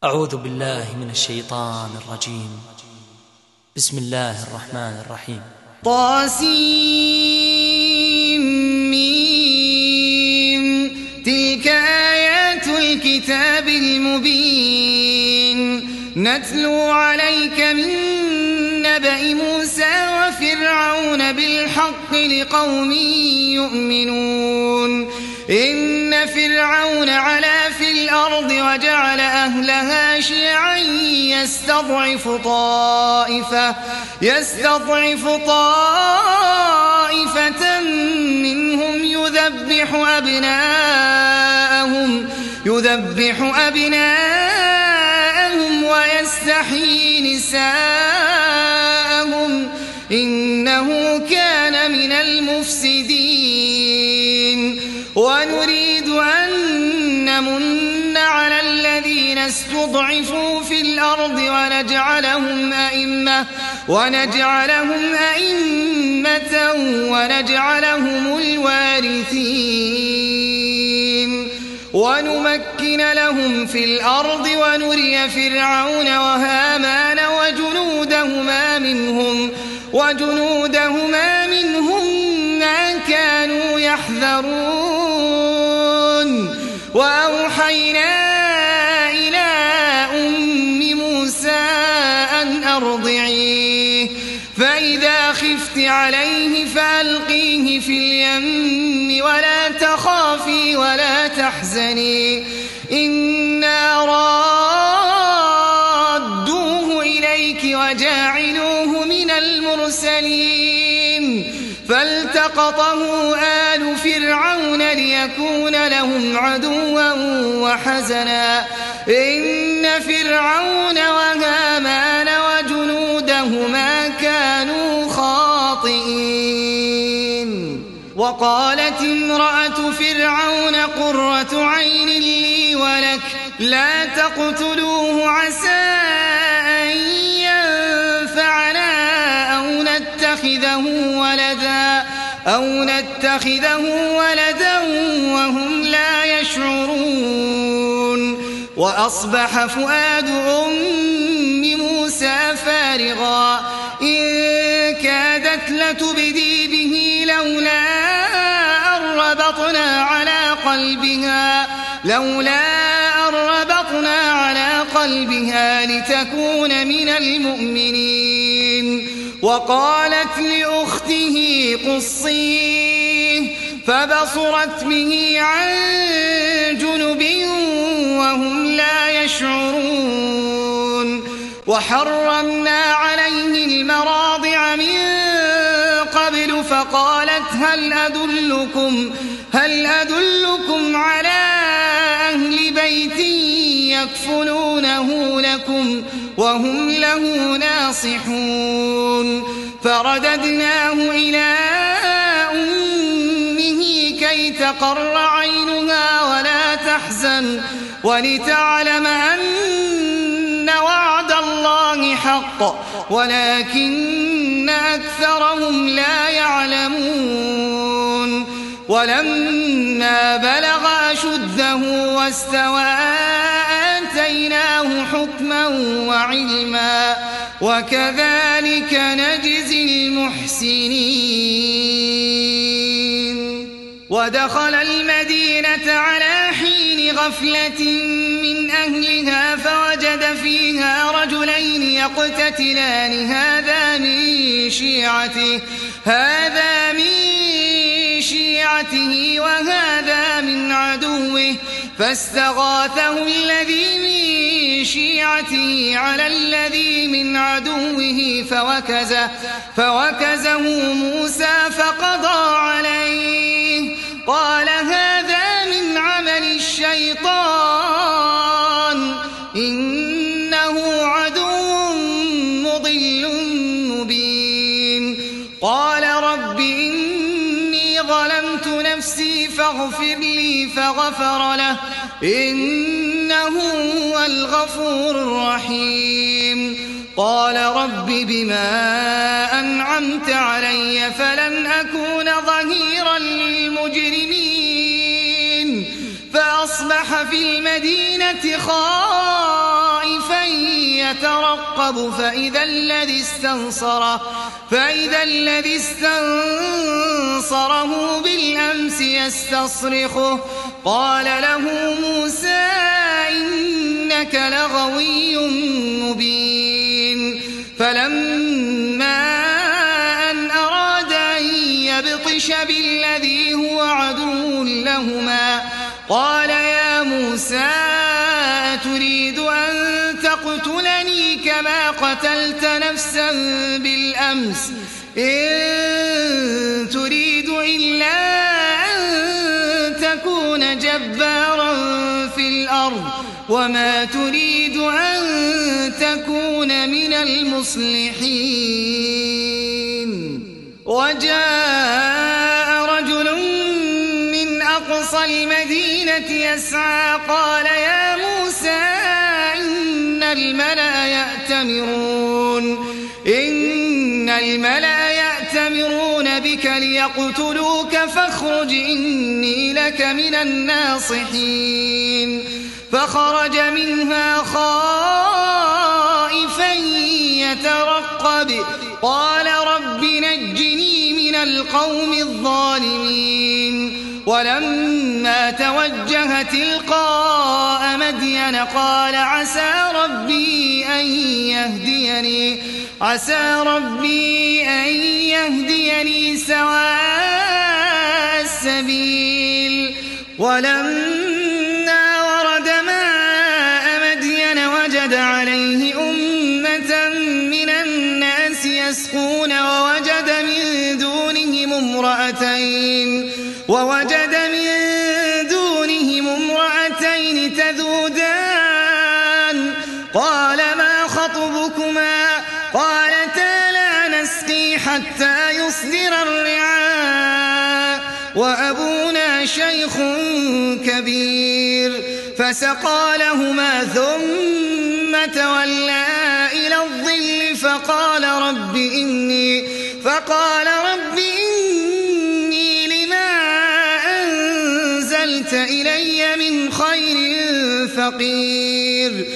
أعوذ بالله من الشيطان الرجيم. بسم الله الرحمن الرحيم. طاسيم تلك آيات الكتاب المبين نتلو عليك من نبأ موسى وفرعون بالحق لقوم يؤمنون. إن فرعون علا في الأرض وجعل أهلها شيعا يستضعف طائفة منهم يذبح أبناءهم ويستحيي نساءهم إنه كان من المفسدين. ونريد أن نمن على الذين استضعفوا في الأرض ونجعلهم أئمة ونجعلهم الوارثين ونمكن لهم في الأرض ونري فرعون وهامان وجنودهما منهم ما كانوا يحذرون. وأوحينا إلى أم موسى أن أرضعيه فإذا خفت عليه فألقيه في اليم ولا تخافي ولا تحزني إنا رادوه إليك وجاعلوه من المرسلين. فالتقطه آل فرعون ليكون لهم عدوا وحزنا إن فرعون وهامان وجنودهما كانوا خاطئين. وقالت امرأة فرعون قرة عين لي ولك لا تقتلوه عسى أن ينفعنا أو نتخذه ولدا وهم لا يشعرون. وأصبح فؤاد أم موسى فارغا إن كادت لتبدي به لولا أن ربطنا على قلبها لتكون من المؤمنين. وقالت لأخته قصيه فبصرت به عن جنب وهم لا يشعرون. وحرمنا عليه المراضع من قبل فقالت هل أدلكم على أهل بيت يكفلونه لكم وهم له ناصحون. فرددناه إلى أمه كي تقر عينها ولا تحزن ولتعلم أن وعد الله حق ولكن أكثرهم لا يعلمون. ولما بلغ أشده واستوى آتيناه حكما وعلما وكذلك نجزي المحسنين. ودخل المدينة على حين غفلة من أهلها فوجد فيها رجلين يقتتلان هذا من شيعته وهذا من عدوه فاستغاثه الذي من شيعته على الذي من عدوه فوكزه موسى فقضى عليه قال هذا من عمل الشيطان إنه عدو مضل مبين. قال رب إني ظلمت نفسي فاغفر لي فغفر له إنه هو الغفور الرحيم. قال رب بما أنعمت علي فلن أكون ظهيرا للمجرمين. فأصبح في المدينة خائفا يترقب فإذا الذي استنصره بالأمس يستصرخه قال له موسى إنك لغوي مبين فلما أن أراد أن يبطش بالذي هو عدو لهما قال يا موسى أتريد أن تقتلني كما قتلت نفسا بالأمس إن تريد إلا أن تكون جبارا في الأرض وما تريد أن تكون من المصلحين وجاء رجل من أقصى المدينة يسعى قال يا موسى إن الملأ يأتمرون بك ليقتلوك فاخرج إني لك من الناصحين فخرج منها خائفا يترقب قال رب نجني من القوم الظالمين ولما توجه تلقاء مدين قال عسى ربي أن يهديني سواء السبيل ولما ورد ماء مدين وجد عليه أمة من الناس يسقون ووجد من دونهم امرأتين تذودان قال ما خطبكما قالتا لا نسقي حتى يصدر الرعاء وأبونا شيخ كبير فسقى لهما ثم تولى إلى الظل فقال رب إني لما أنزلت إلي من خير فقير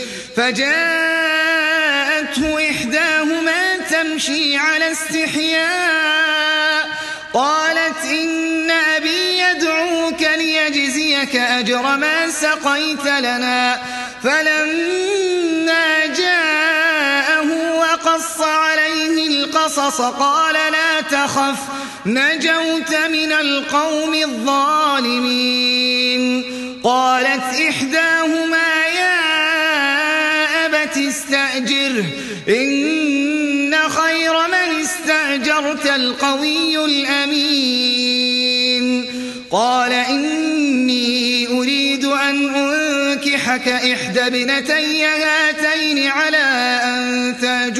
فجاءته إحداهما تمشي على استحياء قالت إن أبي يدعوك ليجزيك أجر ما سقيت لنا فلما جاءه وقص عليه القصص قال لا تخف نجوت من القوم الظالمين قالت إحداهما يا أبت استأجره إن خير من استأجرت القوي الأمين قال إني أريد أن أنكحك إحدى ابنتي هاتين على أن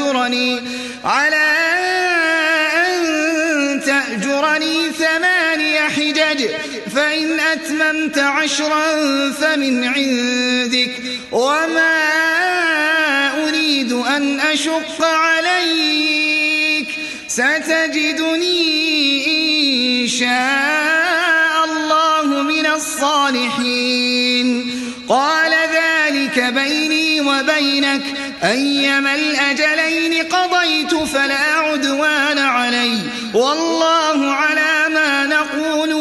تأجرني 8 حجج فإن أتممت 10 فمن عندك وما أريد أن أشق عليك ستجدني إن شاء الله من الصالحين قال ذلك بيني وبينك أيما الأجلين قضيت فلا عدوان علي والله على ما نقول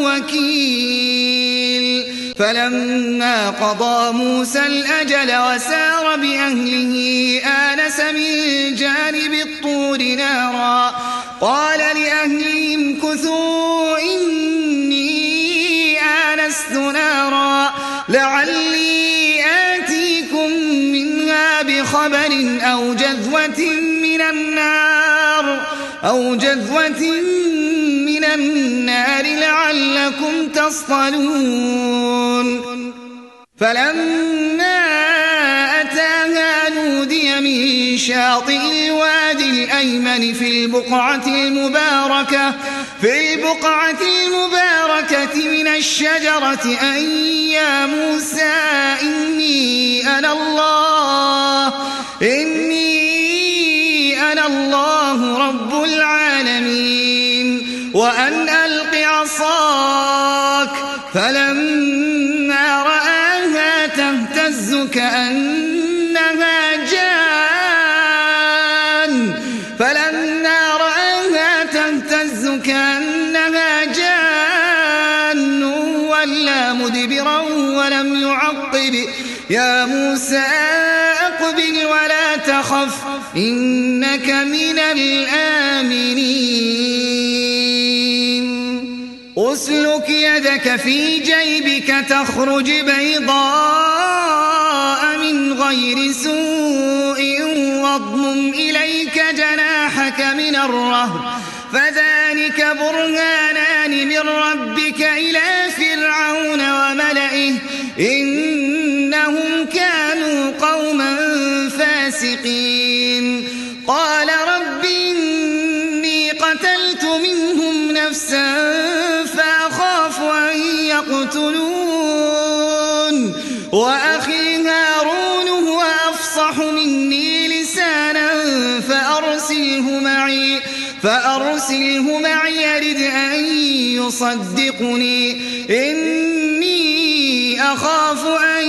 وكيل فلما قضى موسى الأجل وسار بأهله آنس من جانب الطور نارا قال لأهلهم كثوا إني آنست نارا لعلي آتيكم منها بخبر أو جذوة من النار لعلكم تصطلون فلما أتاها نودي من شاطئ الوادي الأيمن في البقعة المباركة من الشجرة أن يا موسى إني أنا الله رب العالمين وأن ألق عصاك فلما رآها تهتز كأنها جان يا موسى أقبل ولا تخف إنك من الآمنين أسلك يدك في جيبك تخرج بيضاء من غير سوء واضمم إليك جناحك من الرهب فذلك برهانان من ربك إلى فرعون وملئه إنهم كانوا قوما فاسقين قال رب إني قتلت منهم نفسا فأخاف أن يقتلون وأخي هارون هو أفصح مني لسانا فأرسله معي يرد أن يصدقني إني أخاف أن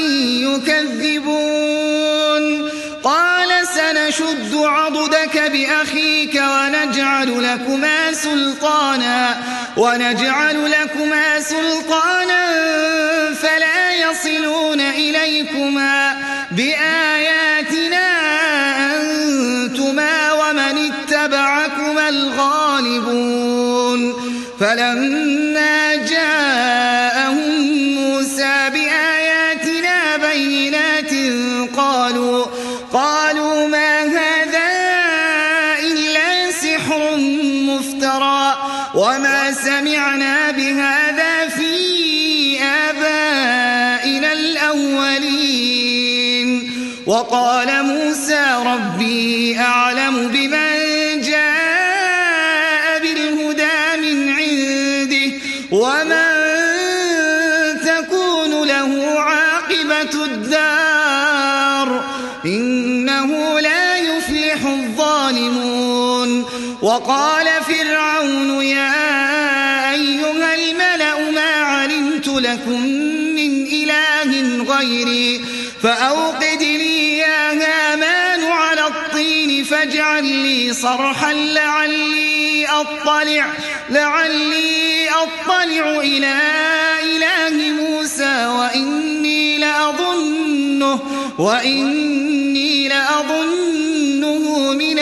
يكذبون قال سنشد عضدك بأخيك ونجعل لكما سلطانا فلا يصلون إليكما بآياتنا أنتما ومن اتبعكما الغالبون فلما جاءهم موسى بآياتنا بينات قالوا ما هذا إلا سحر مفترى وما سمعنا بهذا في آبائنا الأولين وقال موسى ربي أعلم بمن جاء بالهدى من عنده ومن تكون له عاقبة الدار إنه لا يفلح الظالمون وقال فرعون يا أيها الملأ ما علمت لكم من إله غيري فأوقد لي يا هامان على الطين فاجعل لي صرحا لعلي أطلع إلى إله موسى وإني لأظنه من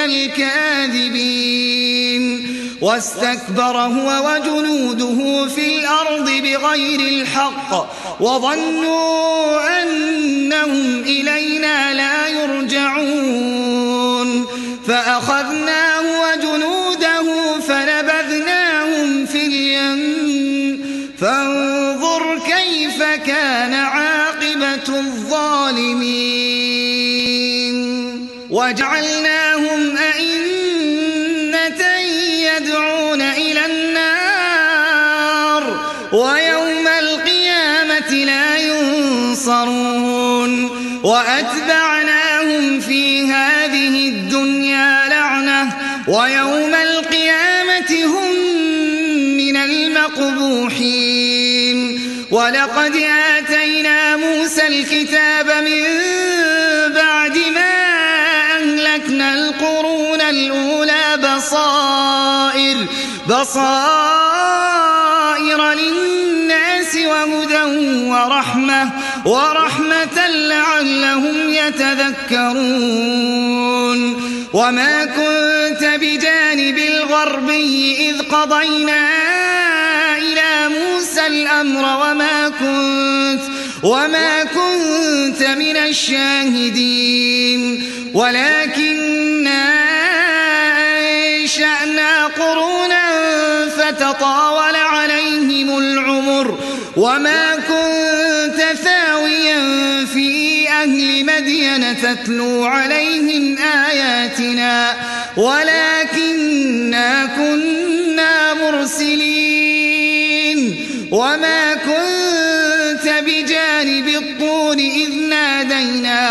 الكاذبين واستكبر هو وجنوده في الأرض بغير الحق وظنوا أنهم إلينا لا يرجعون فأخذناه وجنوده فنبذناهم في اليم فانظر كيف كان عاقبة الظالمين وجعلناهم أئمة يدعون إلى النار ويوم القيامة لا ينصرون وأتبعناهم في هذه الدنيا لعنة ويوم القيامة هم من المقبوحين ولقد آتينا موسى الكتاب من بعد ما أهلكنا القرون الأولى بصائر للناس وهدى ورحمة لعلهم يتذكرون وما كنت بجانب الغربي إذ قضينا إلى موسى الأمر وما كنت من الشاهدين ولكننا أنشأنا قرونا فتطاول عليهم العمر وما كنت ثاويا في أهل مدين تتلو عليهم آياتنا ولكننا كنا مرسلين وما كنت بجانب الطور إذ نادينا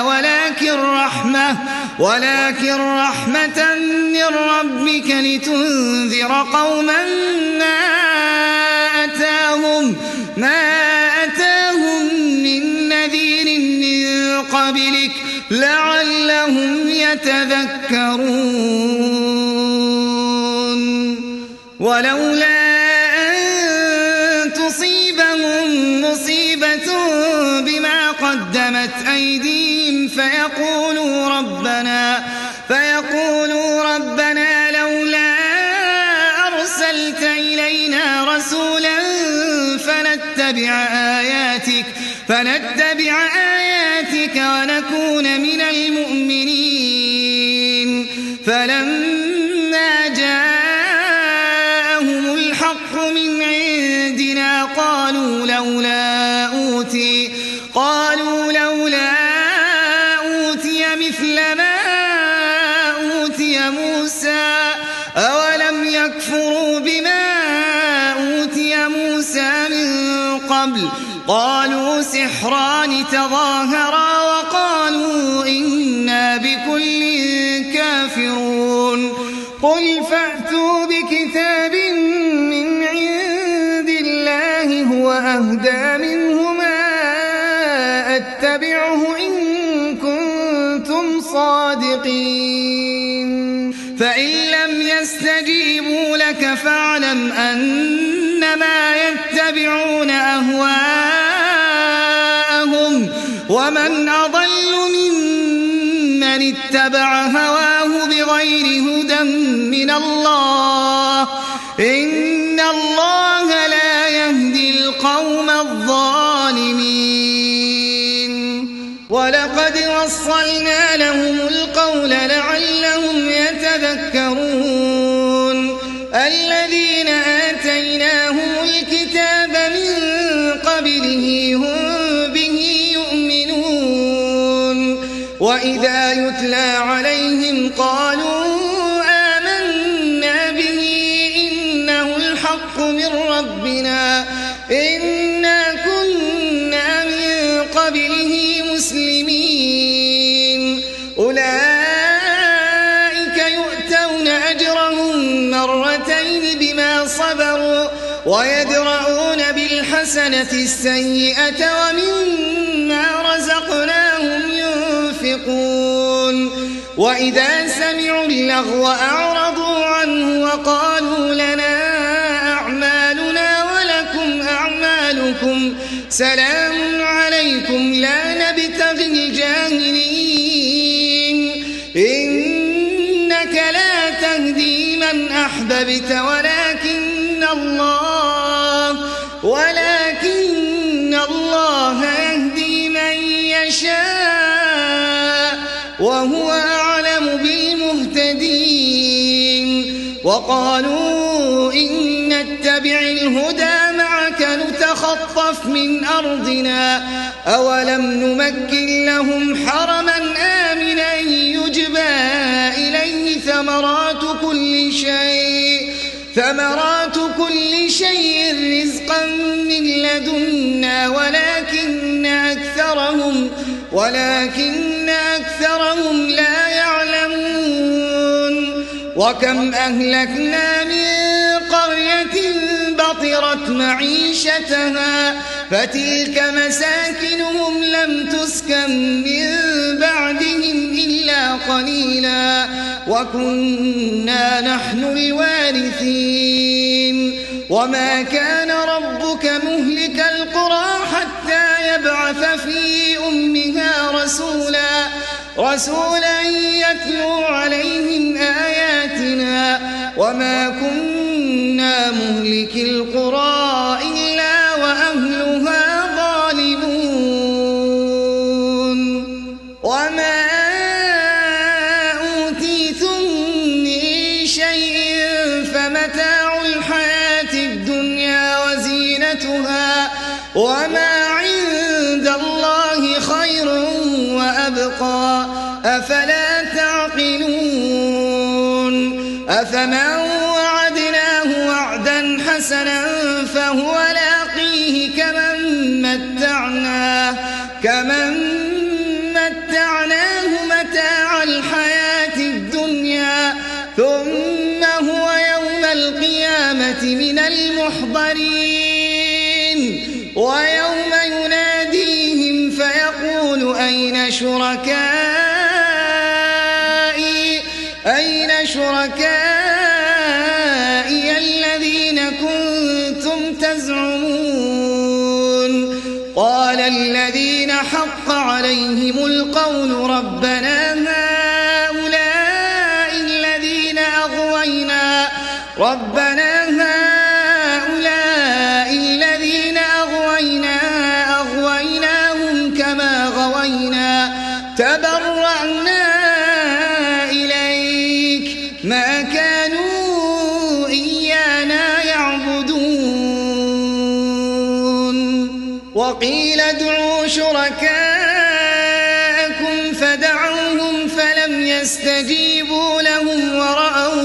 ولكن رحمة من ربك لتنذر قوما ما أتاهم من نذير من قبلك لعلهم يتذكرون ولولا أن تصيبهم مصيبة بما قدمت أيديهم فيقولوا ربنا لولا أرسلت إلينا رسولا فنتبع آياتك ونكون من المؤمنين. فلما جاءهم الحق من عندنا قالوا لولا أوتي مثل ما أوتي موسى أولم يكفروا بما أوتي موسى من قبل قالوا سحران تظاهرا وقالوا إنا بكل كافرون. قل فأتوا بكتاب من عند الله هو أهدى منهما أتبعه إن كنتم صادقين. فإن لم يستجيبوا لك فاعلم أنما يتبعون أهواءهم ومن أضل ممن اتبع هواه بغير هدى من الله إن الله لا يهدي القوم الظالمين. ولقد وصلنا لهم القول لعلهم يتذكرون. الذين آتيناهم الكتاب من قبله هم به يؤمنون وإذا يتلى عليهم قالوا آمنا به إنه الحق من ربنا إنا كنا من قبله مسلمين. أولئك يؤتون أجرهم مرتين بما صبروا ويدرؤون بالحسنة السيئة ومما رزقناهم ينفقون. وإذا سمعوا اللغو أعرضوا عنه وقالوا لنا أعمالنا ولكم أعمالكم سلام عليكم لا نبتغي الجاهلين إنك لا تهدي من أحببت ولكن الله يهدي من يشاء وهو أعلم بالمهتدين. وقالوا إن نتبع الهدى معك نتخطف من أرضنا أولم نمكن لهم حرما آمنا يجبى إليه ثمرات كل شيء رزقا من لدنا ولكن أكثرهم لا يعلمون. وكم أهلكنا من قرية بطرت معيشتها فتلك مساكنهم لم تسكن من بعدهم إلا قليلا وكنا نحن الوارثين. وما كان ربك مهلك القرى حتى يبعث في أمها رسولا يتلو عليهم آياتنا وما كنا مهلك القرى إلا وأهلها ظالمون. وما أوتيتم من شيء فمتاع الحياة الدنيا وزينتها وما عند الله خير وأبقى أفلا تعقلون. أفمن وعدناه وعدا حسنا فهو لاقيه كمن متعناه متاع الحياة الدنيا ثم هو يوم القيامة من المحضرين. ويوم يناديهم فيقول أين شركائي الذين كنتم تزعمون قال الذين حق عليهم القول ربنا هؤلاء الذين أغوينا أغويناهم كما غوينا تبرأنا إليك ما كانوا إيانا يعبدون وقيل ادعوا شركاءكم فدعوهم فلم يستجيبوا لهم ورأوا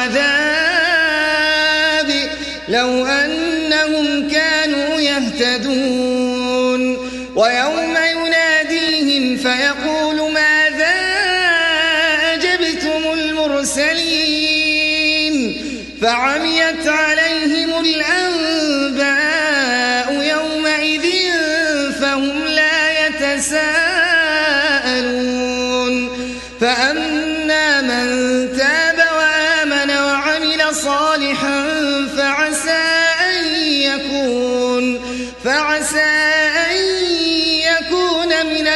العذاب لو أنهم كانوا يهتدون ويوم يناديهم فيقول ماذا أجبتم المرسلين فعميت عليهم الأنباء يومئذ فهم لا يتساءلون فأما من تاب وآمن وعمل صالحا فعسى أن يكون من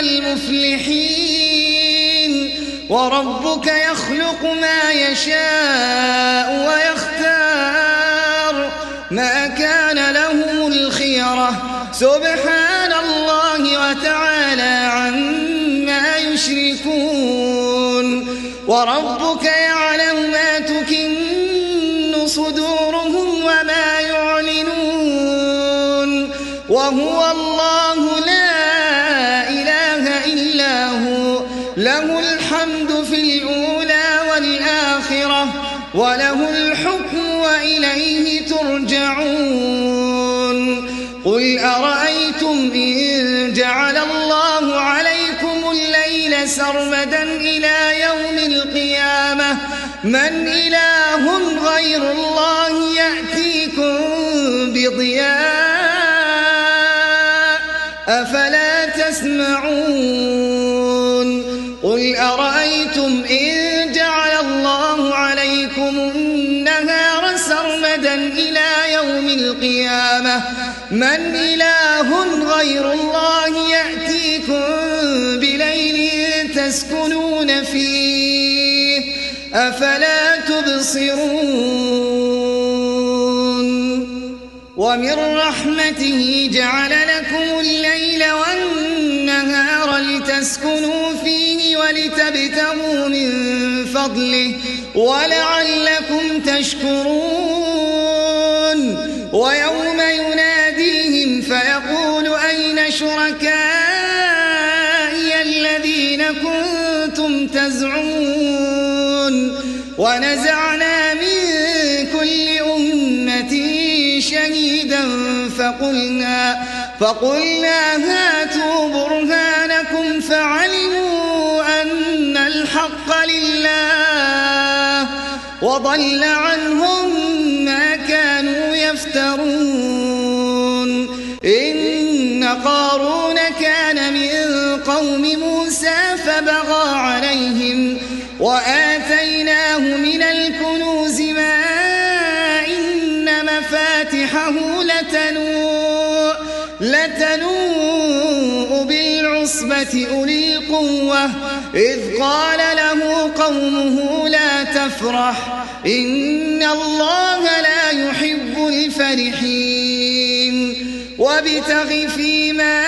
المفلحين وربك يخلق ما يشاء ويختار ما كان لهم الخيرة سبحان الله وتعالى عما يشركون وربك يعلم ما تكن صدورهم وما يعلنون وهو الله لا إله إلا هو له الحمد في الأولى والآخرة وله الحكم وإليه ترجعون قل أرأيتم إن جعل الله عليكم الليل سرمدا إلى يوم القيامة من إله غير الله يأتيكم بضياء أفلا تسمعون قل أرأيتم إن جعل الله عليكم النهار سرمدا إلى يوم القيامة من إله غير الله يأتيكم بليل تسكنون فيه أفلا تبصرون ومن رحمته جعل لكم الليل والنهار لتسكنوا فيه ولتبتغوا من فضله ولعلكم تشكرون ويوم يناديهم فيقول أين شركائي الذين كنتم تزعمون ونزعنا من كل أمة شهيدا فقلنا هاتوا برهانكم فعلموا أن الحق لله وضل عنهم ما كانوا يفترون إن قارون كان من قوم موسى فبغى عليهم وآتيناه من الكنوز ما إن مفاتحه لتنوء بالعصبة أولي القوة إذ قال له قومه لا تفرح إن الله لا يحب الفرحين وابتغ فيما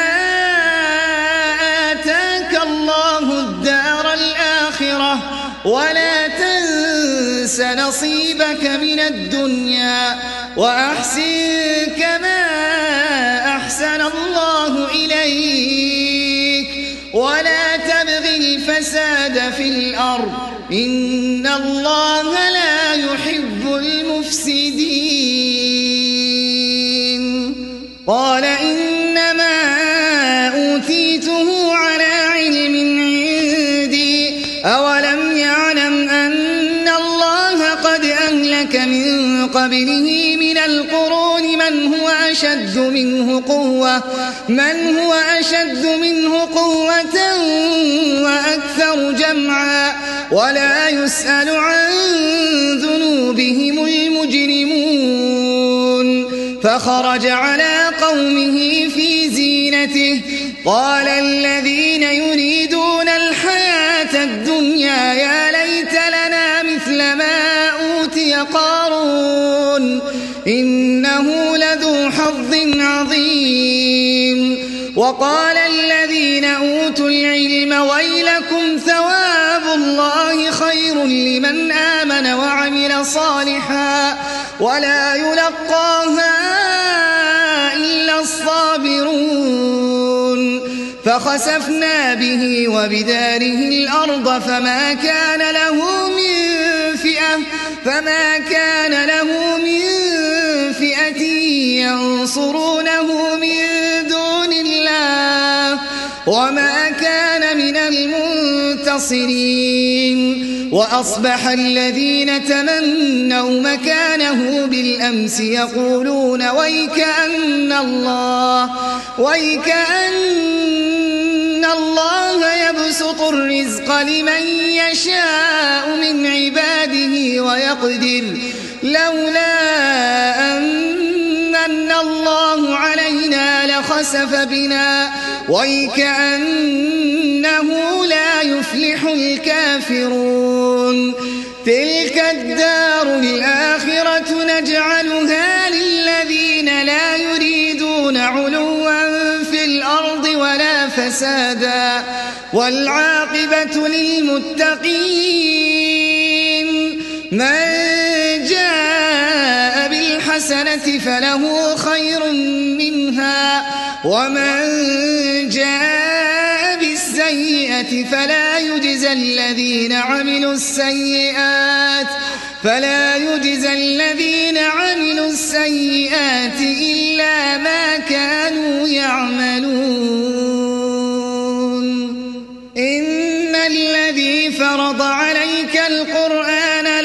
آتاك الله الدار الآخرة ولا تنس نصيبك من الدنيا وأحسن كما أحسن الله إليك ولا تبغ الفساد في الأرض إن الله لا يحب المفسدين قال إنما أوتيته على علم عندي أولم يعلم أن الله قد أهلك من قبله من القرون من هو أشد منه قوة وأكثر جمعا ولا يسأل عن ذنوبهم المجرمون فخرج على قومه في زينته قال الذين يريدون الحياة الدنيا يا ليت لنا مثل ما أوتي قارون إنه لذو حظ عظيم. وقال الذين أوتوا العلم ويلكم ثواب الله خير لمن آمن وعمل صالحا ولا يلقاها إلا الصابرون. فخسفنا به وبداره الأرض فما كان له من فئة ينصرونه من دون الله وما كان من المنتصرين. وأصبح الذين تمنوا مكانه بالأمس يقولون ويكأن الله يبسط الرزق لمن يشاء من عباده ويقدر لولا أن الله علينا لخسف بنا ويكأنه لا يفلح الكافرون. تلك الدار الآخرة نجعلها للذين لا يريدون علوا في الأرض ولا فسادا والعاقبة للمتقين. من جاء بالحسنة فله خير منها ومن جاء بالسيئة فلا يجزى الذين عملوا السيئات إلا ما كانوا يعملون. إن الذي فرض عليك القرآن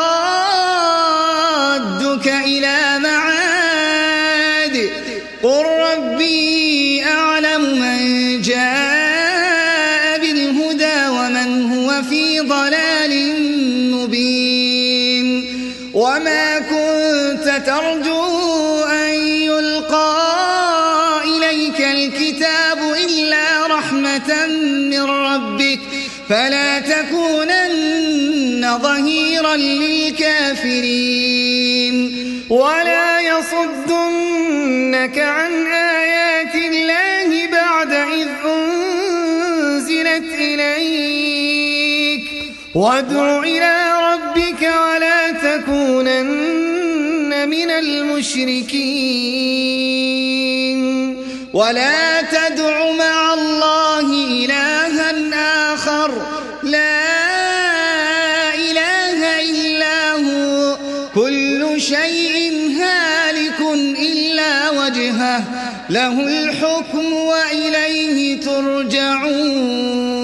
لرادك إلى معاد قل ربي أعلم من جاء بالهدى ومن هو في ضلال مبين. وما كنت ترجو أن يلقى إليك الكتاب إلا رحمة من ربك فلا تكونن ظهيرا للكافرين. ولا يصدنك عن آيات الله بعد إذ أنزلت إليك وادع إلى ربك ولا تكونن من المشركين. ولا تدع مع الله إلها آخر لا إله إلا هو كل شيء هالك إلا وجهه له الحكم وإليه ترجعون.